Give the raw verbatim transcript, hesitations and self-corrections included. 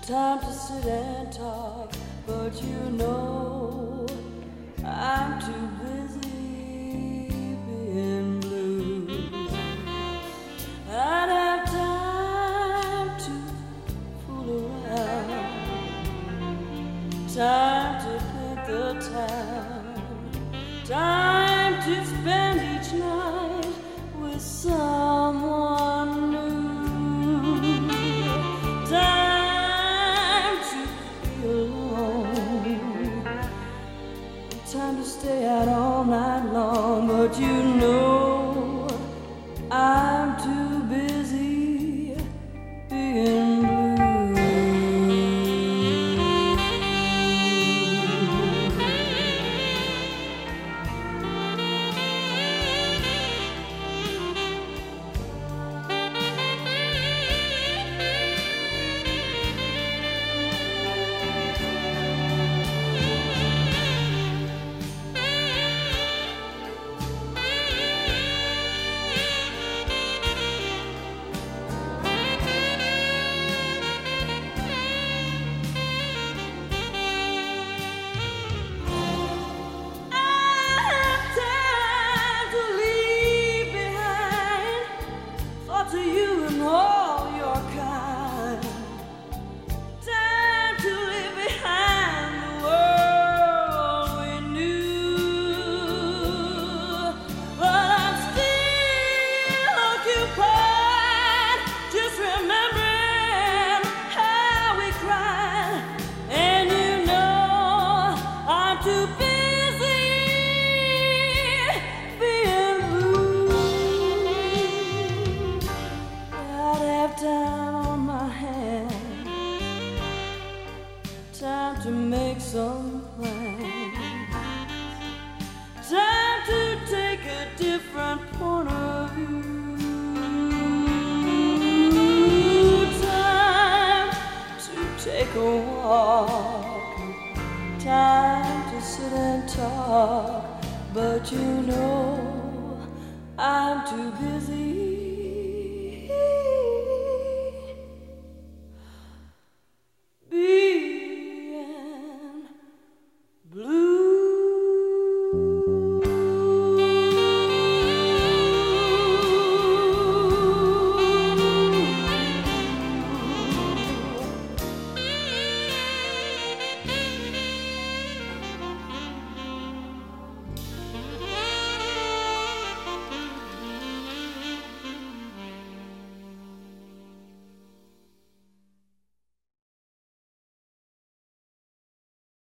time to sit and talk, but you know I'm too busy being blue. I'd have time to fool around, time to paint the town, time to spend each night with someone new. Time to be alone, time to stay out all night long, but you know I'm too busy being blue. To you and all your kind, time to leave behind the world we knew. But I'm still occupied, just remembering how we cried. And you know I'm too busy being blue. Time on my hand, time to make some plans, time to take a different point of view, time to take a walk, time to sit and talk, but you know I'm too busy